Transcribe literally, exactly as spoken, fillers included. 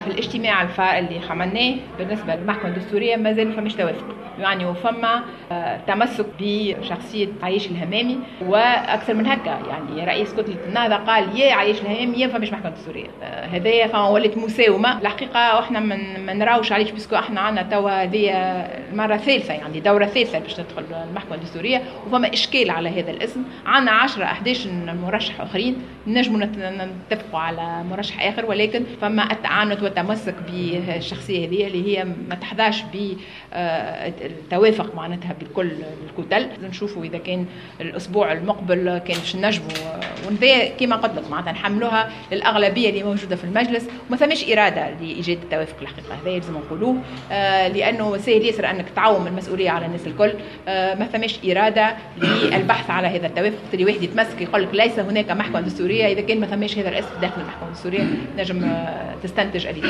في الاجتماع الفا اللي عملناه بالنسبة للمحكمة الدستورية ما زال فماش توافق، يعني وفما تمسك بشخصية عايش الهمامي، وأكثر من هكا يعني رئيس كتلة النهضة قال يا عايش الهمامي يا فماش محكمة دستورية. هذايا فما ولات مساومة الحقيقة، وإحنا ما نراوش عليش بسكو إحنا عنا توا هذه المرة الثالثة يعني دورة ثالثة باش تدخل المحكمة الدستورية، وفما إشكال على هذا الاسم. عنا عشرة أحداش مرشح آخرين نجموا نتفقوا على مرشح آخر، ولكن فما التعنت والتمسك بالشخصية هذه اللي هي ما تحظاش بالتوافق معناتها بكل الكتل. نشوفوا إذا كان الأسبوع المقبل كان باش نجموا ونذا كما قلت لك معناتها نحملوها للأغلبية اللي موجودة في المجلس، وما ثماش إرادة لإيجاد التوافق الحقيقة. هذا يلزم نقولوه، آه لأنه سهل ياسر أنك تعوم المسؤولية على الناس الكل. آه ما ثماش إرادة للبحث على هذا التوافق. اللي واحد يتمسك يقول لك ليس هناك محكمة دستورية، إذا كان ما ثماش هذا الاسم داخل المحكمة الدستورية نجم آه تستنتج